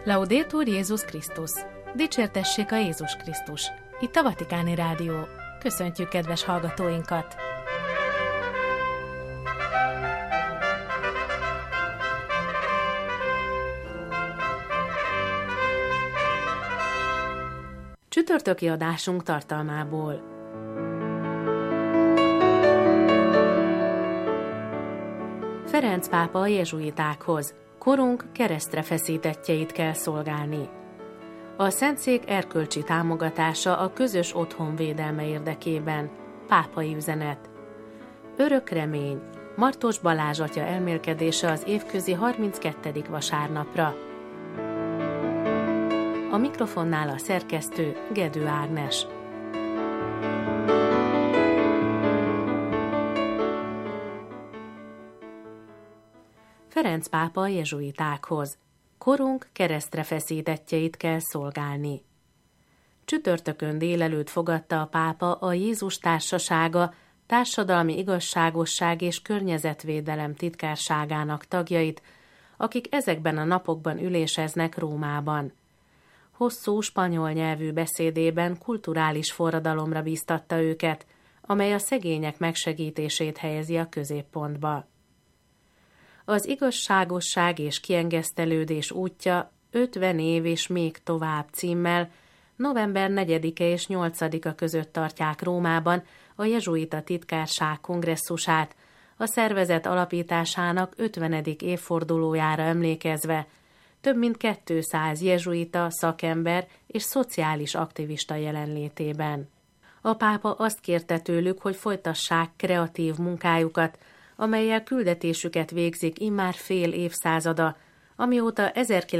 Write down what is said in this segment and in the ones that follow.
Laudetur Jézus Krisztus! Dicsértessék a Jézus Krisztus! Itt a Vatikáni Rádió. Köszöntjük kedves hallgatóinkat! Csütörtöki adásunk tartalmából. Ferenc pápa a jezsuitákhoz. Korunk keresztre feszítettjeit kell szolgálni. A Szentszék erkölcsi támogatása a közös otthon védelme érdekében. Pápai üzenet. Örök remény. Martos Balázs atya elmélkedése az évközi 32. vasárnapra. A mikrofonnál a szerkesztő Gedő Ágnes. Ferenc pápa a jezsuitákhoz. Korunk keresztre feszítettjeit kell szolgálni. Csütörtökön délelőtt fogadta a pápa a Jézus Társasága Társadalmi Igazságosság és Környezetvédelem titkárságának tagjait, akik ezekben a napokban üléseznek Rómában. Hosszú spanyol nyelvű beszédében kulturális forradalomra bíztatta őket, amely a szegények megsegítését helyezi a középpontba. Az igazságosság és kiengesztelődés útja 50 év és még tovább címmel november 4-e és 8-a között tartják Rómában a jezsuita titkárság kongresszusát, a szervezet alapításának 50. évfordulójára emlékezve, több mint 200 jezsuita, szakember és szociális aktivista jelenlétében. A pápa azt kérte tőlük, hogy folytassák kreatív munkájukat, amellyel küldetésüket végzik immár fél évszázada, amióta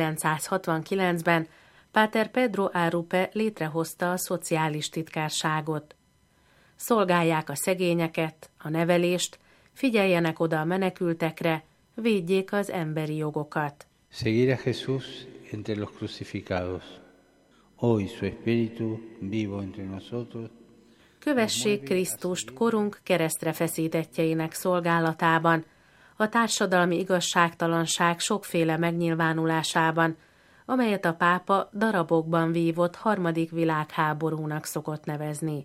1969-ben Páter Pedro Arrupe létrehozta a szociális titkárságot. Szolgálják a szegényeket, a nevelést, figyeljenek oda a menekültekre, védjék az emberi jogokat. Seguir a Jesús entre los crucificados. Hoy su espíritu vivo entre nosotros. Kövessék Krisztust korunk keresztre feszítettjeinek szolgálatában, a társadalmi igazságtalanság sokféle megnyilvánulásában, amelyet a pápa darabokban vívott harmadik világháborúnak szokott nevezni.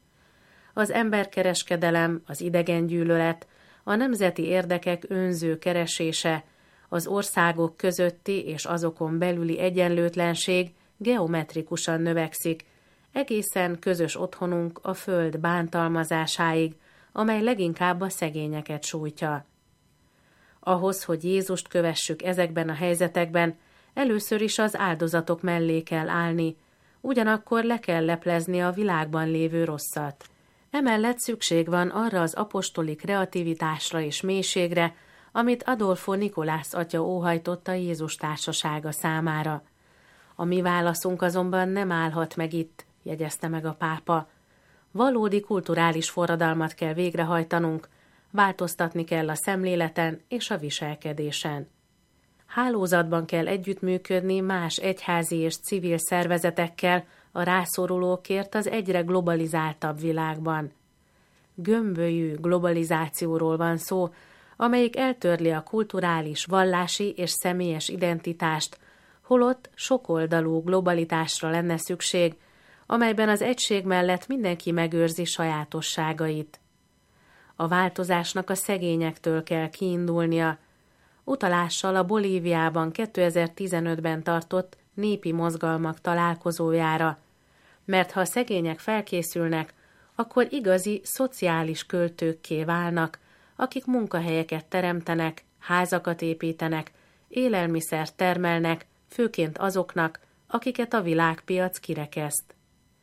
Az emberkereskedelem, az idegengyűlölet, a nemzeti érdekek önző keresése, az országok közötti és azokon belüli egyenlőtlenség geometrikusan növekszik, egészen közös otthonunk a föld bántalmazásáig, amely leginkább a szegényeket sújtja. Ahhoz, hogy Jézust kövessük ezekben a helyzetekben, először is az áldozatok mellé kell állni, ugyanakkor le kell leplezni a világban lévő rosszat. Emellett szükség van arra az apostoli kreativitásra és mélységre, amit Adolfo Nikolász atya óhajtott a Jézus Társasága számára. A mi válaszunk azonban nem állhat meg itt, jegyezte meg a pápa. Valódi kulturális forradalmat kell végrehajtanunk, változtatni kell a szemléleten és a viselkedésen. Hálózatban kell együttműködni más egyházi és civil szervezetekkel a rászorulókért az egyre globalizáltabb világban. Gömbölyű globalizációról van szó, amelyik eltörli a kulturális, vallási és személyes identitást, holott sokoldalú globalitásra lenne szükség, amelyben az egység mellett mindenki megőrzi sajátosságait. A változásnak a szegényektől kell kiindulnia, utalással a Bolíviában 2015-ben tartott népi mozgalmak találkozójára, mert ha a szegények felkészülnek, akkor igazi szociális költőkké válnak, akik munkahelyeket teremtenek, házakat építenek, élelmiszert termelnek, főként azoknak, akiket a világpiac kirekeszt.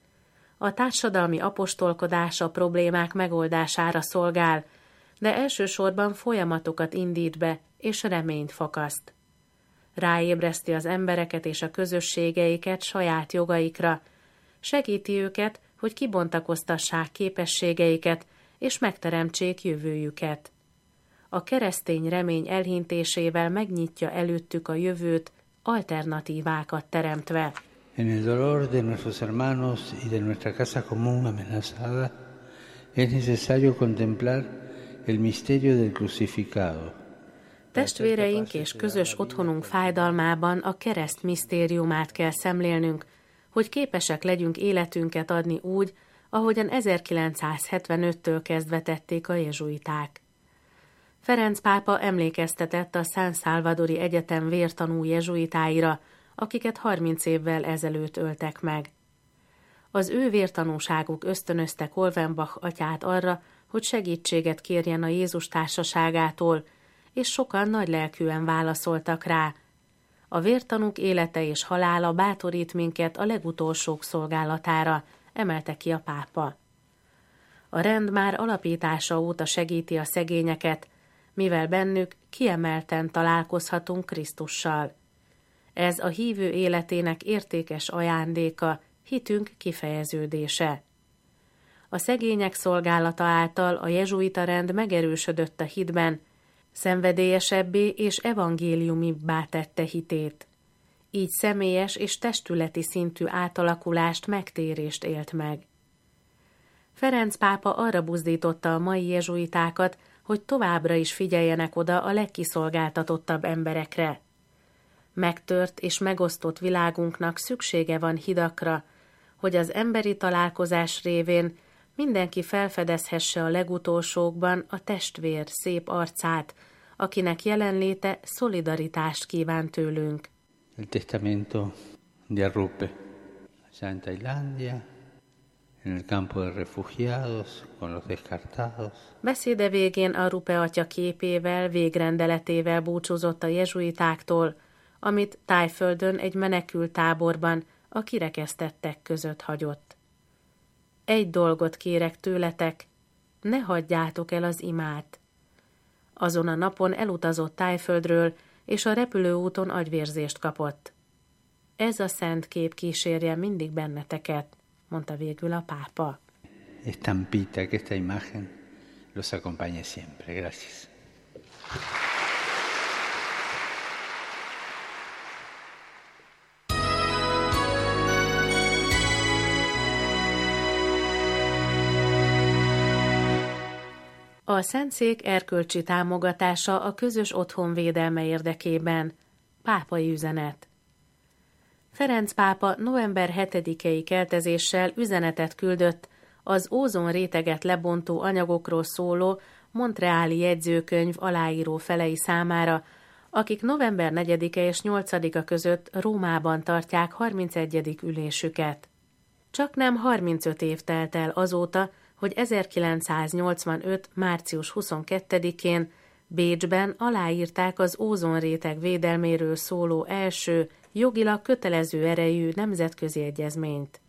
A társadalmi apostolkodás a problémák megoldására szolgál, de elsősorban folyamatokat indít be és reményt fakaszt. Ráébreszti az embereket és a közösségeiket saját jogaikra, segíti őket, hogy kibontakoztassák képességeiket és megteremtsék jövőjüket. A keresztény remény elhintésével megnyitja előttük a jövőt, alternatívákat teremtve. En el dolor de nuestros hermanos y de nuestra casa común amenazada, es necesario contemplar el misterio del crucificado. Testvéreink és közös otthonunk fájdalmában a kereszt misztériumát kell szemlélnünk, hogy képesek legyünk életünket adni úgy, ahogyan 1975-től kezdve tették a jezsuiták. Ferenc pápa emlékeztetett a San Salvadori Egyetem vértanú jezsuitáira, akiket 30 évvel ezelőtt öltek meg. Az ő vértanúságuk ösztönözte Kolvenbach atyát arra, hogy segítséget kérjen a Jézus társaságától, és sokan nagylelkűen válaszoltak rá. A vértanúk élete és halála bátorít minket a legutolsók szolgálatára, emelte ki a pápa. A rend már alapítása óta segíti a szegényeket, mivel bennük kiemelten találkozhatunk Krisztussal. Ez a hívő életének értékes ajándéka, hitünk kifejeződése. A szegények szolgálata által a jezsuita rend megerősödött a hitben, szenvedélyesebbé és evangéliumibbá tette hitét. Így személyes és testületi szintű átalakulást, megtérést élt meg. Ferenc pápa arra buzdította a mai jezsuitákat, hogy továbbra is figyeljenek oda a legkiszolgáltatottabb emberekre. Megtört és megosztott világunknak szüksége van hidakra, hogy az emberi találkozás révén mindenki felfedezhesse a legutolsókban a testvér szép arcát, akinek jelenléte szolidaritást kíván tőlünk. El testamento de Arrupe, allá en Tailandia, en el campo de refugiados, con los descartados. Beszéde végén Arrupe atya képével, végrendeletével búcsúzott a jezsuitáktól, amit Tájföldön egy menekült táborban a kirekesztettek között hagyott. Egy dolgot kérek tőletek, ne hagyjátok el az imát. Azon a napon elutazott Tájföldről, és a repülőúton agyvérzést kapott. Ez a szent kép kísérje mindig benneteket, mondta végül a pápa. Estampita, que esta imagen los acompañe siempre. Gracias. A Szentszék erkölcsi támogatása a közös otthon védelme érdekében. Pápai üzenet. Ferenc pápa november 7-i keltezéssel üzenetet küldött az ózonréteget lebontó anyagokról szóló montreali jegyzőkönyv aláíró felei számára, akik november 4-e és 8-a között Rómában tartják 31. ülésüket. Csaknem 35 év telt el azóta, hogy 1985. március 22-én Bécsben aláírták az ózonréteg védelméről szóló első, jogilag kötelező erejű nemzetközi egyezményt.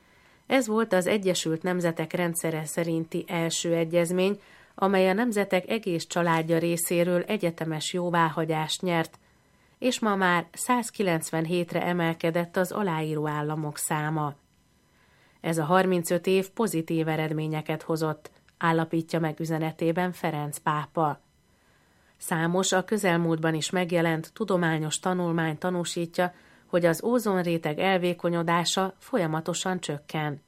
Ez volt az Egyesült Nemzetek rendszere szerinti első egyezmény, amely a nemzetek egész családja részéről egyetemes jóváhagyást nyert, és ma már 197-re emelkedett az aláíró államok száma. Ez a 35 év pozitív eredményeket hozott, állapítja meg üzenetében Ferenc pápa. Számos a közelmúltban is megjelent tudományos tanulmány tanúsítja, hogy az ózonréteg elvékonyodása folyamatosan csökken.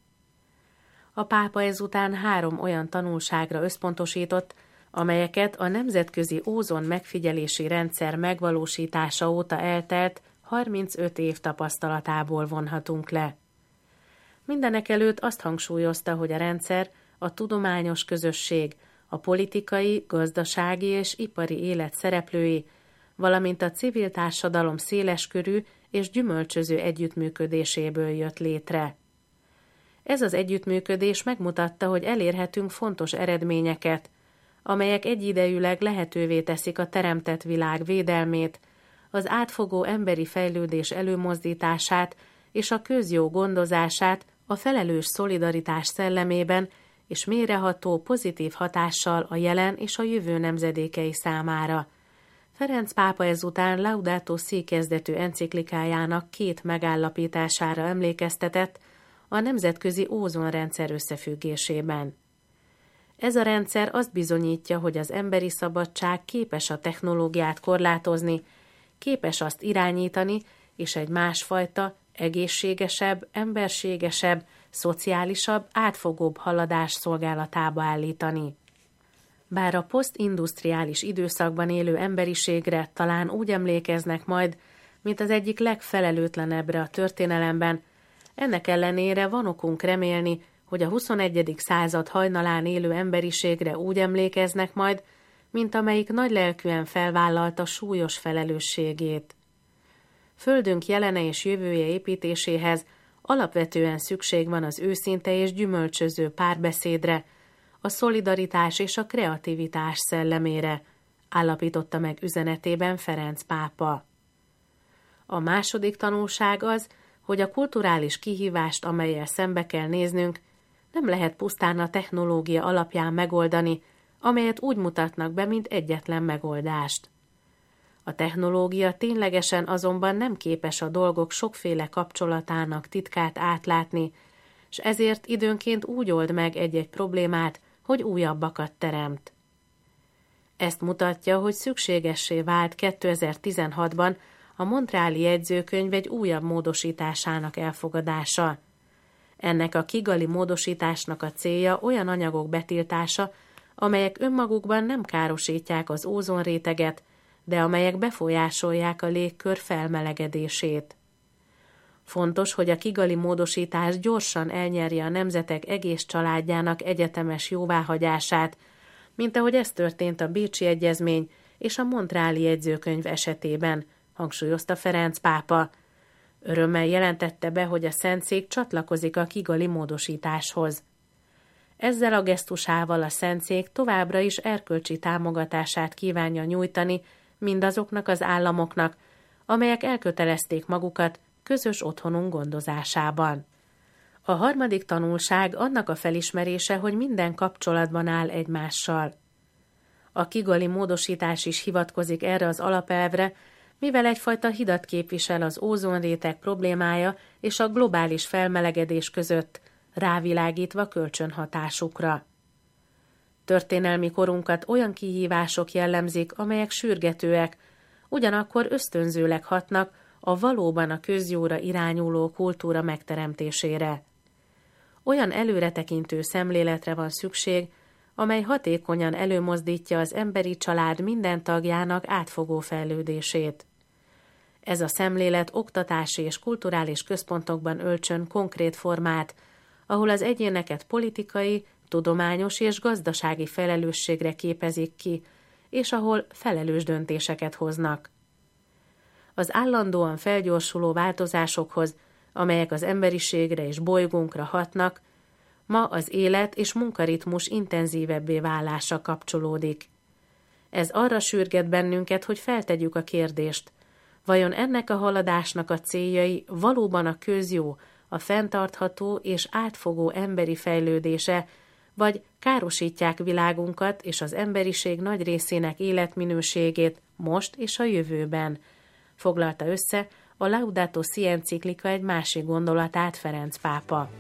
A pápa ezután 3 olyan tanulságra összpontosított, amelyeket a nemzetközi ózon megfigyelési rendszer megvalósítása óta eltelt 35 év tapasztalatából vonhatunk le. Mindenekelőtt azt hangsúlyozta, hogy a rendszer, a tudományos közösség, a politikai, gazdasági és ipari élet szereplői, valamint a civil társadalom széleskörű és gyümölcsöző együttműködéséből jött létre. Ez az együttműködés megmutatta, hogy elérhetünk fontos eredményeket, amelyek egyidejűleg lehetővé teszik a teremtett világ védelmét, az átfogó emberi fejlődés előmozdítását és a közjó gondozását a felelős szolidaritás szellemében és mélyreható pozitív hatással a jelen és a jövő nemzedékei számára. Ferenc pápa ezután Laudato Si kezdetű enciklikájának 2 megállapítására emlékeztetett a nemzetközi ózonrendszer összefüggésében. Ez a rendszer azt bizonyítja, hogy az emberi szabadság képes a technológiát korlátozni, képes azt irányítani, és egy másfajta, egészségesebb, emberségesebb, szociálisabb, átfogóbb haladás szolgálatába állítani. Bár a posztindusztriális időszakban élő emberiségre talán úgy emlékeznek majd, mint az egyik legfelelőtlenebbre a történelemben, ennek ellenére van okunk remélni, hogy a 21. század hajnalán élő emberiségre úgy emlékeznek majd, mint amelyik nagylelkűen felvállalta súlyos felelősségét. Földünk jelene és jövője építéséhez alapvetően szükség van az őszinte és gyümölcsöző párbeszédre, a szolidaritás és a kreativitás szellemére, állapította meg üzenetében Ferenc pápa. A második tanulság az, hogy a kulturális kihívást, amellyel szembe kell néznünk, nem lehet pusztán a technológia alapján megoldani, amelyet úgy mutatnak be, mint egyetlen megoldást. A technológia ténylegesen azonban nem képes a dolgok sokféle kapcsolatának titkát átlátni, és ezért időnként úgy old meg egy-egy problémát, hogy újabbakat teremt. Ezt mutatja, hogy szükségessé vált 2016-ban a Montreali jegyzőkönyv egy újabb módosításának elfogadása. Ennek a kigali módosításnak a célja olyan anyagok betiltása, amelyek önmagukban nem károsítják az ózonréteget, de amelyek befolyásolják a légkör felmelegedését. Fontos, hogy a kigali módosítás gyorsan elnyerje a nemzetek egész családjának egyetemes jóváhagyását, mint ahogy ez történt a Bécsi Egyezmény és a Montreali jegyzőkönyv esetében, hangsúlyozta Ferenc pápa. Örömmel jelentette be, hogy a Szentszék csatlakozik a kigali módosításhoz. Ezzel a gesztusával a Szentszék továbbra is erkölcsi támogatását kívánja nyújtani mindazoknak az államoknak, amelyek elkötelezték magukat közös otthonunk gondozásában. A harmadik tanulság annak a felismerése, hogy minden kapcsolatban áll egymással. A kigali módosítás is hivatkozik erre az alapelvre, mivel egyfajta hidat képvisel az ózonréteg problémája és a globális felmelegedés között, rávilágítva kölcsönhatásukra. Történelmi korunkat olyan kihívások jellemzik, amelyek sürgetőek, ugyanakkor ösztönzőleg hatnak a valóban a közjóra irányuló kultúra megteremtésére. Olyan előretekintő szemléletre van szükség, amely hatékonyan előmozdítja az emberi család minden tagjának átfogó fejlődését. Ez a szemlélet oktatási és kulturális központokban öltsön konkrét formát, ahol az egyéneket politikai, tudományos és gazdasági felelősségre képezik ki, és ahol felelős döntéseket hoznak. Az állandóan felgyorsuló változásokhoz, amelyek az emberiségre és bolygónkra hatnak, ma az élet és munkaritmus intenzívebbé válása kapcsolódik. Ez arra sürget bennünket, hogy feltegyük a kérdést, vajon ennek a haladásnak a céljai valóban a közjó, a fenntartható és átfogó emberi fejlődése, vagy károsítják világunkat és az emberiség nagy részének életminőségét most és a jövőben, foglalta össze a Laudato Si enciklika egy másik gondolatát Ferenc pápa.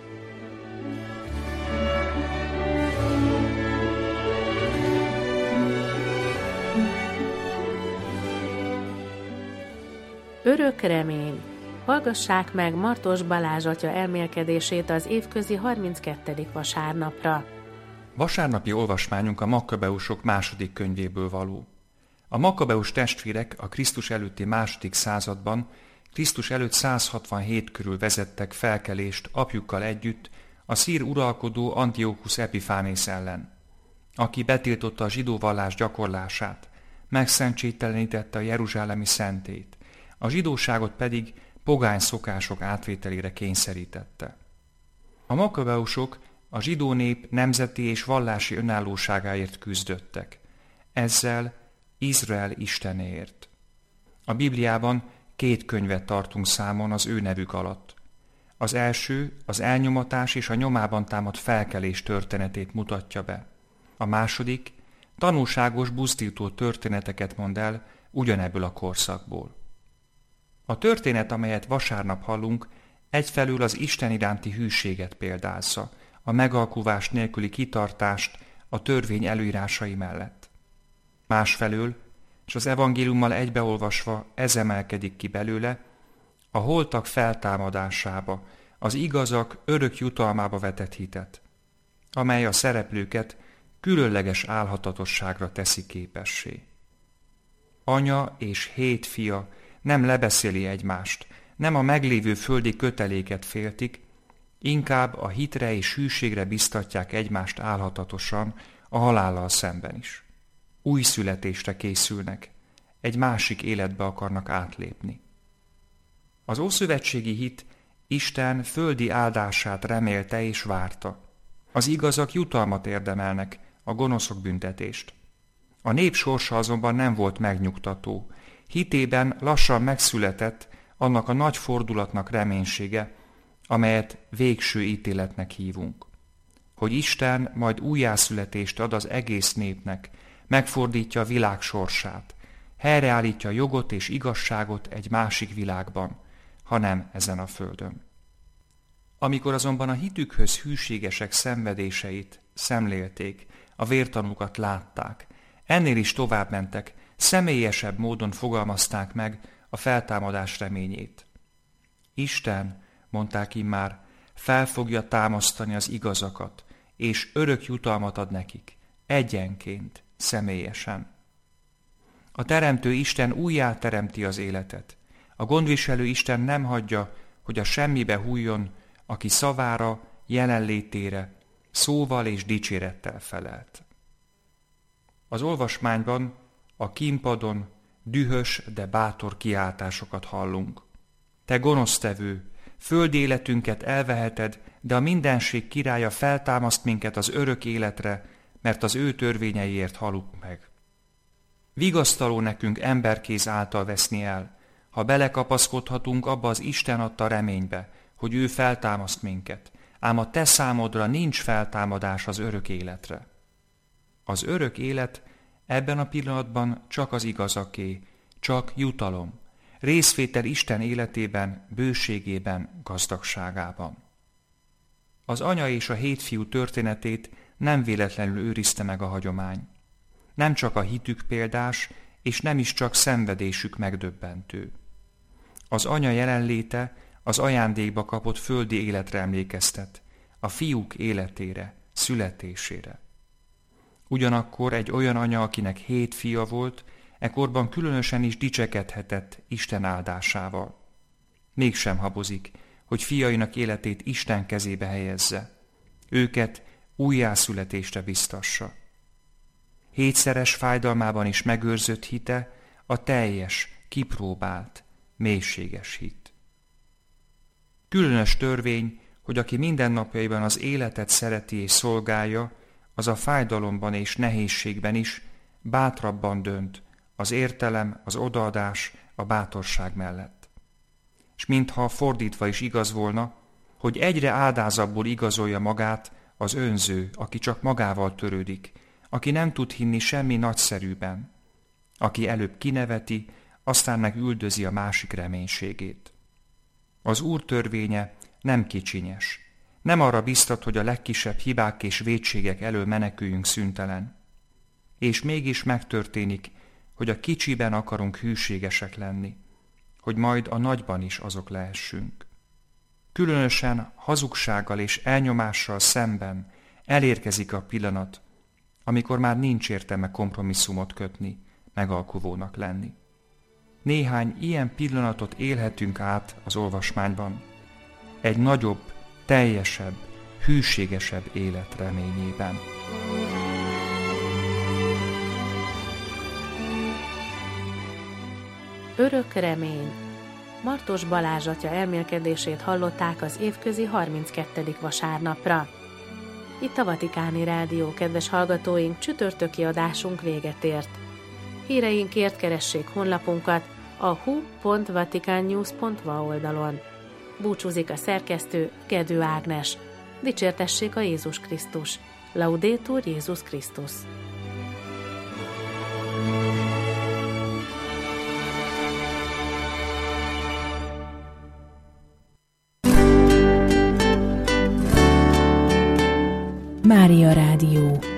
Örök remény. Hallgassák meg Martos Balázs atya elmélkedését az évközi 32. vasárnapra. Vasárnapi olvasmányunk a Makkabeusok második könyvéből való. A Makkabeus testvérek a Krisztus előtti második században, Krisztus előtt 167 körül vezettek felkelést apjukkal együtt a szír uralkodó Antiochus Epiphánész ellen, aki betiltotta a zsidó vallás gyakorlását, megszentségtelenítette a jeruzsálemi szentét, a zsidóságot pedig pogány szokások átvételére kényszerítette. A Makkabeusok a zsidó nép nemzeti és vallási önállóságáért küzdöttek, ezzel Izrael Istenéért. A Bibliában 2 könyvet tartunk számon az ő nevük alatt. Az első az elnyomatás és a nyomában támadt felkelés történetét mutatja be. A második tanulságos, buzdító történeteket mond el ugyanebből a korszakból. A történet, amelyet vasárnap hallunk, egyfelől az Isten iránti hűséget példázza, a megalkuvás nélküli kitartást a törvény előírásai mellett. Másfelől, és az evangéliummal egybeolvasva ez emelkedik ki belőle, a holtak feltámadásába, az igazak örök jutalmába vetett hitet, amely a szereplőket különleges álhatatosságra teszi képessé. Anya és 7 fia nem lebeszéli egymást, nem a meglévő földi köteléket féltik, inkább a hitre és hűségre biztatják egymást álhatatosan a halállal szemben is. Új születésre készülnek, egy másik életbe akarnak átlépni. Az ószövetségi hit Isten földi áldását remélte és várta. Az igazak jutalmat érdemelnek, a gonoszok büntetést. A nép sorsa azonban nem volt megnyugtató. Hitében lassan megszületett annak a nagy fordulatnak reménysége, amelyet végső ítéletnek hívunk. Hogy Isten majd újjászületést ad az egész népnek, megfordítja a világ sorsát, helyreállítja jogot és igazságot egy másik világban, hanem ezen a földön. Amikor azonban a hitükhöz hűségesek szenvedéseit szemlélték, a vértanúkat látták, ennél is tovább mentek, személyesebb módon fogalmazták meg a feltámadás reményét. Isten, mondták immár, fel fogja támasztani az igazakat, és örök jutalmat ad nekik, egyenként, személyesen. A teremtő Isten újjáteremti az életet. A gondviselő Isten nem hagyja, hogy a semmibe hulljon, aki szavára, jelenlétére, szóval és dicsérettel felelt. Az olvasmányban a kínpadon dühös, de bátor kiáltásokat hallunk. Te gonosztevő, földi életünket elveheted, de a mindenség királya feltámaszt minket az örök életre, mert az ő törvényeiért halunk meg. Vigasztaló nekünk emberkéz által veszni el, ha belekapaszkodhatunk abba az Isten adta reménybe, hogy ő feltámaszt minket, ám a te számodra nincs feltámadás az örök életre. Az örök élet ebben a pillanatban csak az igazaké, csak jutalom, részvétel Isten életében, bőségében, gazdagságában. Az anya és a 7 fiú történetét nem véletlenül őrizte meg a hagyomány. Nem csak a hitük példás, és nem is csak szenvedésük megdöbbentő. Az anya jelenléte az ajándékba kapott földi életre emlékeztet, a fiúk életére, születésére. Ugyanakkor egy olyan anya, akinek 7 fia volt, ekkorban különösen is dicsekedhetett Isten áldásával. Mégsem habozik, hogy fiainak életét Isten kezébe helyezze, őket újjászületésre biztassa. 7-szeres fájdalmában is megőrzött hite a teljes, kipróbált, mélységes hit. Különös törvény, hogy aki mindennapjaiban az életet szereti és szolgálja, az a fájdalomban és nehézségben is bátrabban dönt az értelem, az odaadás, a bátorság mellett. És mintha fordítva is igaz volna, hogy egyre áldázabbul igazolja magát az önző, aki csak magával törődik, aki nem tud hinni semmi nagyszerűben, aki előbb kineveti, aztán meg üldözi a másik reménységét. Az Úr törvénye nem kicsinyes, nem arra biztat, hogy a legkisebb hibák és vétségek elől meneküljünk szüntelen. És mégis megtörténik, hogy a kicsiben akarunk hűségesek lenni, hogy majd a nagyban is azok lehessünk. Különösen hazugsággal és elnyomással szemben elérkezik a pillanat, amikor már nincs értelme kompromisszumot kötni, megalkuvónak lenni. Néhány ilyen pillanatot élhetünk át az olvasmányban, egy nagyobb, teljesebb, hűségesebb élet reményében. Örök remény. Martos Balázs atya elmélkedését hallották az évközi 32. vasárnapra. Itt a Vatikáni Rádió, kedves hallgatóink, csütörtöki adásunk véget ért. Híreinkért keressék honlapunkat a hu.vaticannews.va oldalon. Búcsúzik a szerkesztő, Gedő Ágnes. Dicsértessék a Jézus Krisztus. Laudetur Jézus Krisztus. Mária Rádió.